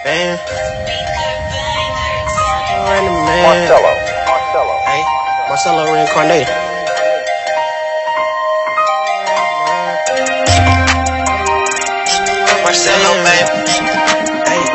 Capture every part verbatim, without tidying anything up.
Man. Running man. Marcello. Marcello. Hey, Marcello reincarnated. Marcello, baby. Hey,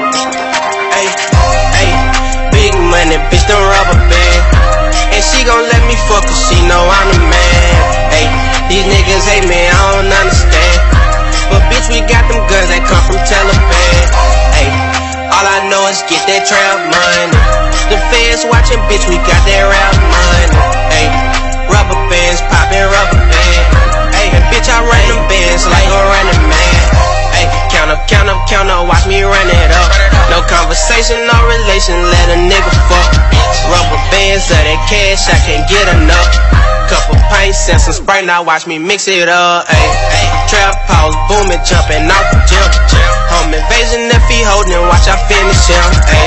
hey, hey. Big money, bitch, don't rubber band. And she gon' let me fuck cause she know I'm the man. Hey, these niggas hate me, I don't understand. But bitch, we got them guns that come from Taliban. Hey, all I know is get that trap money. The feds watching, bitch, we got that rap money. Hey, rubber bands, poppin' rubber band. Hey, and bitch, I run them bands like a running man. Hey, count up, count up, count up, watch me run it up. No conversation, no relation, let a nigga fuck. Rubber bands of that cash, I can't get enough. Couple pints and some Sprite, now watch me mix it up. Ay, ay. Trap house booming, jumping off the gym. Home invasion if he holding, watch I finish him. Ay.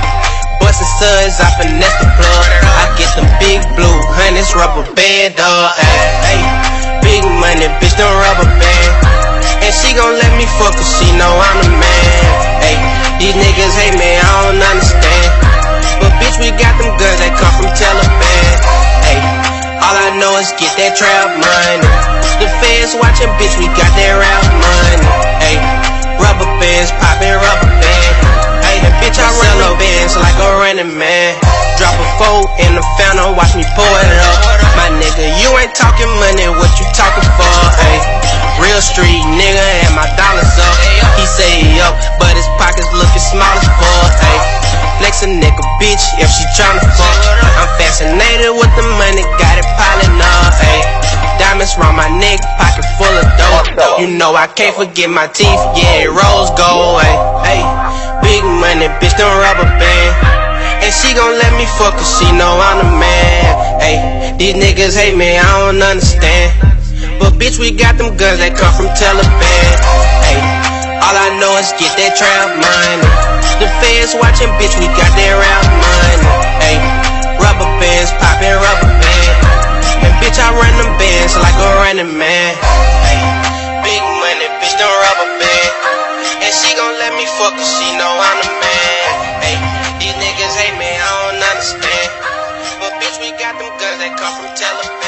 Bustin' suds, I finesse the plug. I get them big blue hundreds, rubber band up. Ay, ay. Big money, bitch, them rubber band. And she gon' let me fuck cause she know I'm the man. Ay, these niggas hate me, I don't understand. But bitch, we got them guns that come from Taliban. Ay, all I know is get that trap money. The feds watching, bitch, we got that rap money. Ay, rubber bands, poppin' rubber band. Ay, the bitch, I run the bands like a running man. Drop a four in the fountain, watch me pour it up. My nigga, you ain't talking money, what you talking for? Ay, real street nigga and my dollars up. He say he up, but his pockets looking small as fuck. Ay, flex a nigga, bitch, if she tryna fuck. I'm fascinated with the money, got it piling up. Ay, diamonds round my neck, pocket full of dope. You know I can't forget my teeth, yeah, rose gold. Ay, ay, big money, bitch, don't rubber band. And she gon' let me fuck cause she know I'm the man. Ay, these niggas hate me, I don't understand. But bitch, we got them guns that come from Taliban. Ay, all I know is get that trap money. The feds watching, bitch, we got that rap money. Ay, rubber bands, poppin' rubber band. And bitch, I run them bands like a running man. Ay, big money, bitch, don't rubber band. And she gon' let me fuck cause she know I'm the man. Ay, these niggas hate me, I don't understand. But bitch, we got them guns that come from Taliban.